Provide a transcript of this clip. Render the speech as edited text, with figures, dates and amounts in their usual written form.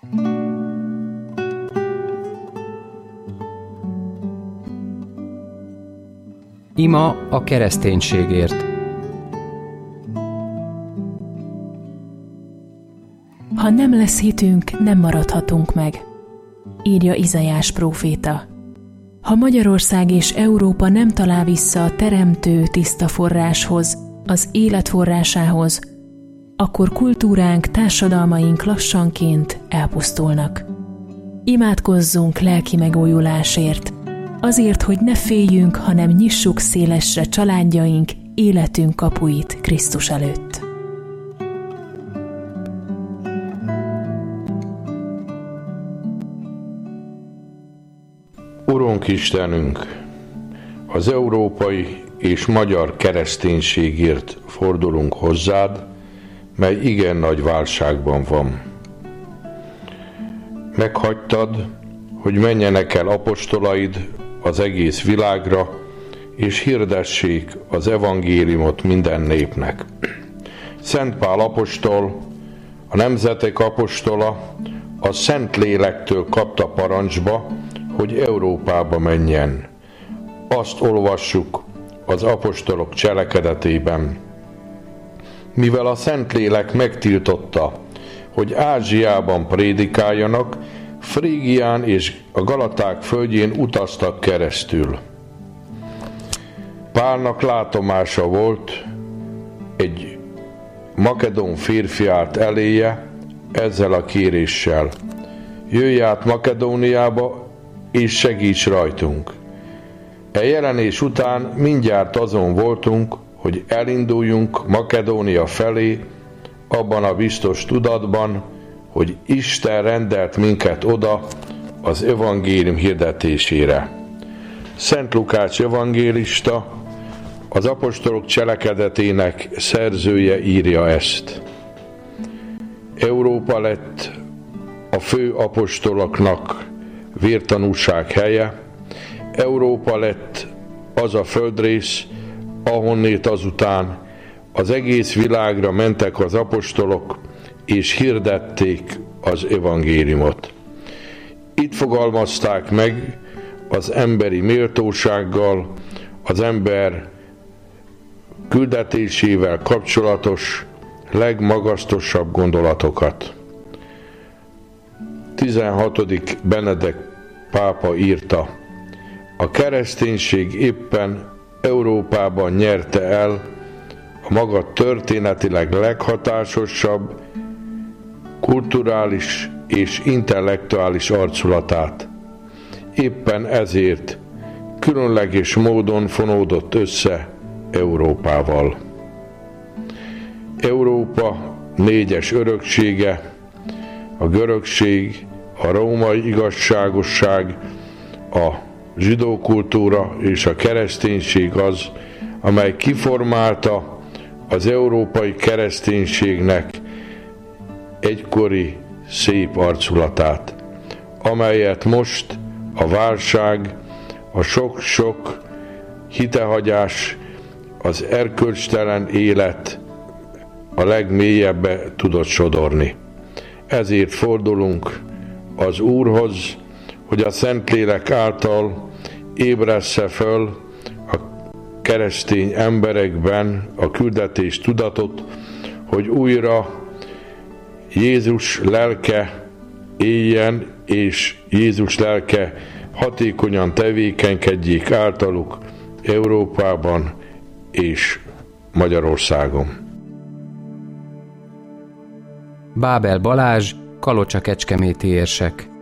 Ima a kereszténységért. Ha nem lesz hitünk, nem maradhatunk meg, írja Izaiás próféta. Ha Magyarország és Európa nem talál vissza a teremtő tiszta forráshoz, az élet forrásához, akkor kultúránk, társadalmaink lassanként elpusztulnak. Imádkozzunk lelki megújulásért, azért, hogy ne féljünk, hanem nyissuk szélesre családjaink, életünk kapuit Krisztus előtt. Urunk Istenünk, az európai és magyar kereszténységért fordulunk hozzád, mely igen nagy válságban van. Meghagytad, hogy menjenek el apostolaid az egész világra, és hirdessék az evangéliumot minden népnek. Szent Pál apostol, a nemzetek apostola, a Szentlélektől kapta parancsba, hogy Európába menjen. Azt olvassuk az apostolok cselekedetében. Mivel a Szentlélek megtiltotta, hogy Ázsiában prédikáljanak, Frígián és a Galaták földjén utaztak keresztül. Pálnak látomása volt, egy makedón férfi állt eléje ezzel a kéréssel: jöjj át Makedóniába, és segíts rajtunk. E jelenés után mindjárt azon voltunk, hogy elinduljunk Makedónia felé, abban a biztos tudatban, hogy Isten rendelt minket oda az evangélium hirdetésére. Szent Lukács evangélista, az apostolok cselekedetének szerzője írja ezt. Európa lett a fő apostoloknak vértanúság helye, Európa lett az a földrész, ahonnét azután az egész világra mentek az apostolok, és hirdették az evangéliumot. Itt fogalmazták meg az emberi méltósággal, az ember küldetésével kapcsolatos legmagasztosabb gondolatokat. 16. Benedek pápa írta: a kereszténység éppen Európában nyerte el a maga történetileg leghatásosabb, kulturális és intellektuális arculatát. Éppen ezért különleges módon fonódott össze Európával. Európa négyes öröksége, a görögség, a római igazságosság, a zsidó kultúra és a kereszténység az, amely kiformálta az európai kereszténységnek egykori szép arculatát, amelyet most a válság, a sok-sok hitehagyás, az erkölcstelen élet a legmélyebbe tudott sodorni. Ezért fordulunk az Úrhoz, hogy a Szentlélek által ébressze föl a keresztény emberekben a küldetés tudatot, hogy újra Jézus lelke éljen, és Jézus lelke hatékonyan tevékenykedjék általuk Európában és Magyarországon. Bábel Balázs, Kalocsa-Kecskeméti érsek.